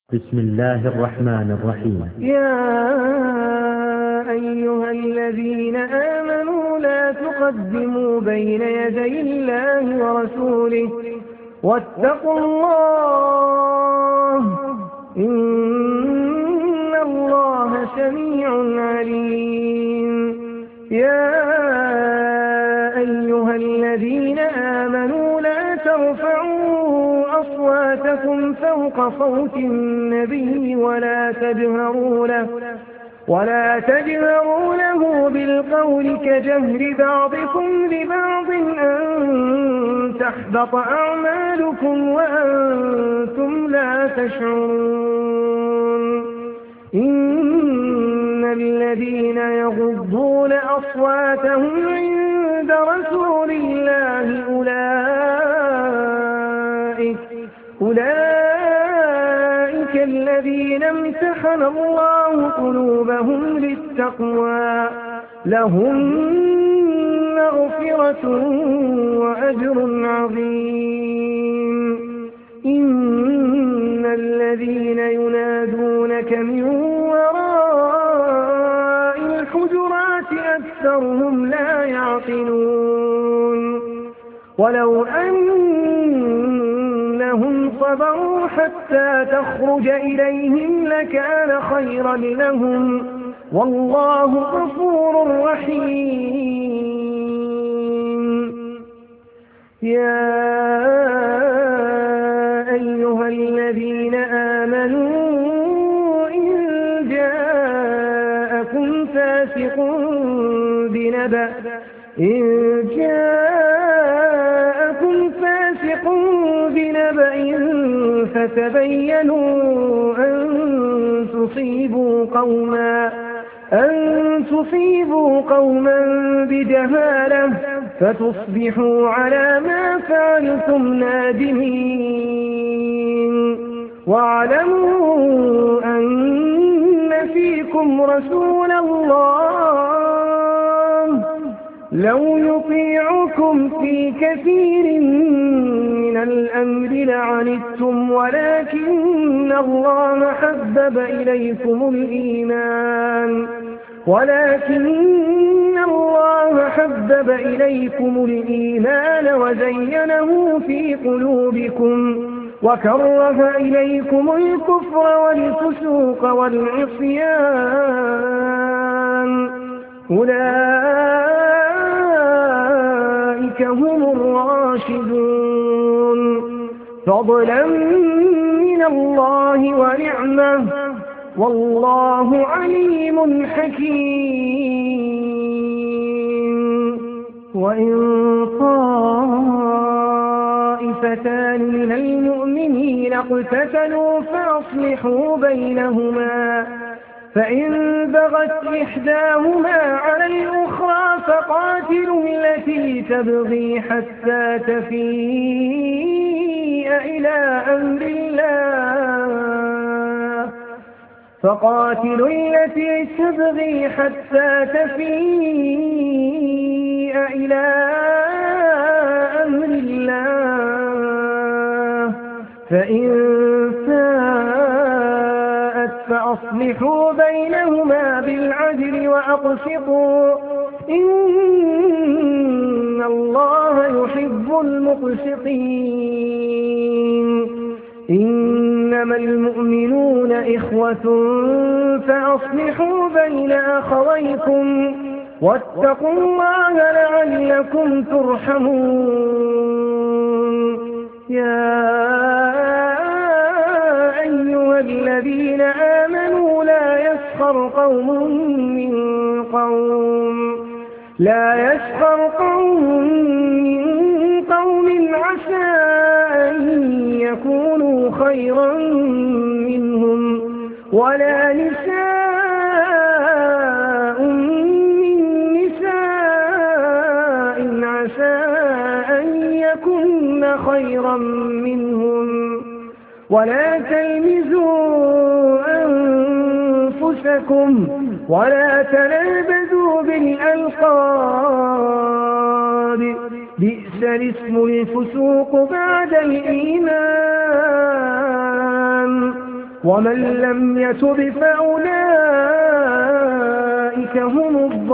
بسم الله الرحمن الرحيم. يا أيها الذين آمنوا لا تقدموا بين يدي الله ورسوله واتقوا الله إن الله سميع عليم. يا أيها الذين آمنوا لا ترفعوا أصواتكم فوق صوت النبي ولا تجهروا له بالقول كجهر بعضكم لبعض أن تحبط أعمالكم وأنتم لا تشعرون. إن الذين يغضون أصواتهم عند رسول الله أولئك الذين امتحن الله قلوبهم للتقوى لهم مغفرة وأجر عظيم. إن الذين ينادونك من وراء الحجرات أكثرهم لا يعقلون. ولو أنهم صبروا حتى تخرج إليهم لكان خيرا لهم والله غفور رحيم. يا أيها الذين آمنوا إن جاءكم فاسق بنبأ فتبينوا أن تصيبوا قوما بجهالة فتصبحوا على ما فعلتم نادمين. واعلموا أن فيكم رسول الله لو يطيعكم في كثير من الأمر لعنتم ولكن الله حبب إليكم الإيمان وزينه في قلوبكم وكره إليكم الكفر والفسوق والعصيان أولئك هم الراشدون فضلا من الله ونعمة والله عليم حكيم. وإن طائفتان من المؤمنين اقتتلوا فأصلحوا بينهما فإن بغت إحداهما على الأخرى فقاتلوا التي تبغي حتى تفيء إلى أمر الله فإن فاءت فأصلحوا بينهما بالعدل وأقسطوا إن الله يحب المقسطين. إنما المؤمنون إخوة فأصلحوا بين أخويكم واتقوا الله لعلكم ترحمون. يا أيها الذين آمنوا لا يسخر قوم من قوم عسى أن يكونوا خيرا منهم ولا نساء من نساء عسى أن يكن خيرا منهم ولا تلمزوا أنفسكم ولا تنابذوا بالألقاب بئس الاسم الفسوق بعد الإيمان ومن لم يتب فأولئك هم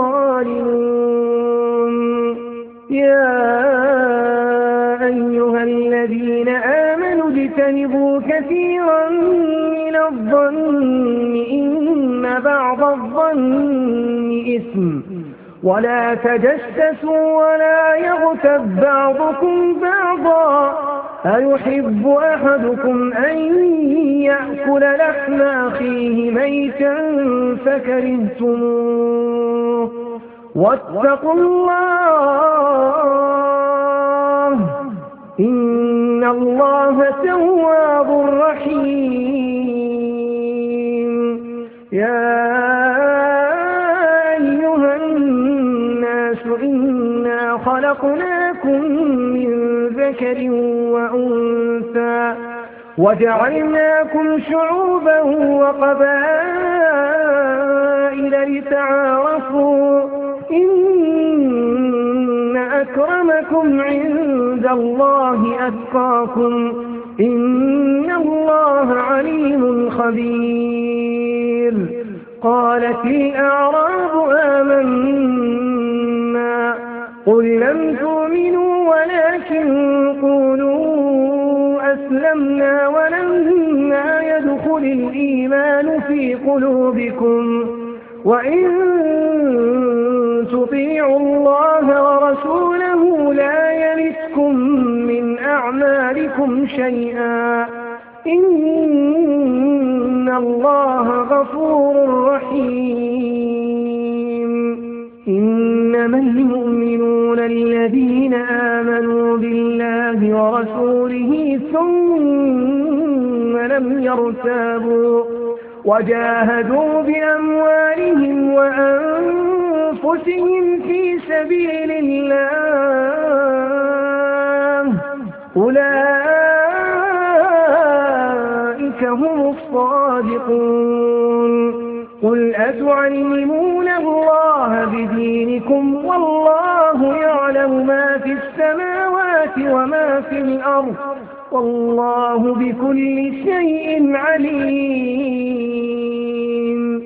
الظالمون. يا أيها الذين آمنوا اجتنبوا كثيرا من الظن إن بعض الظن إثم ولا تجسسوا ولا يغتب بعضكم بعضا أيحب أحدكم أن يأكل لحم أخيه ميتا فكرهتموه واتقوا الله إن الله تواب رحيم. يا أيها الناس إنا خلقناكم من ذكر وأنثى وجعلناكم شعوبا وقبائل لتعارفوا إن أكرمكم عند الله أتقاكم إن الله عليم خبير. قالت الأعراب آمنا قل لم تؤمنوا ولكن قولوا أسلمنا ولما يدخل الإيمان في قلوبكم وإن تطيعوا الله ورسوله لا يلتكم من أعمالكم شيئا إن الله غفور رحيم. إنما المؤمنون الذين آمنوا بالله ورسوله ثم لم يرتابوا وجاهدوا بأموالهم وأنفسهم في سبيل الله أولئك هم الصادقون. قل أتعلمون الله بدينكم والله يعلم ما في السماوات وما في الأرض والله بكل شيء عليم.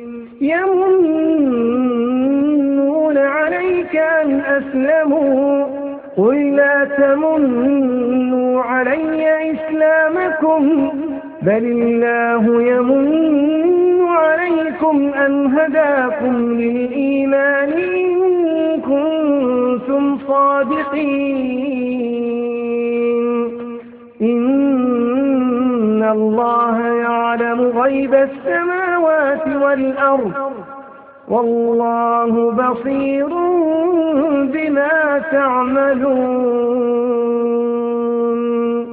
يمنون عليك أن أسلموا قل لا تمنوا علي إسلامكم بل الله يمن عليكم أن هداكم للإيمان إن كنتم صادقين. إن الله يعلم غيب السماوات والأرض والله بصير بما تعملون.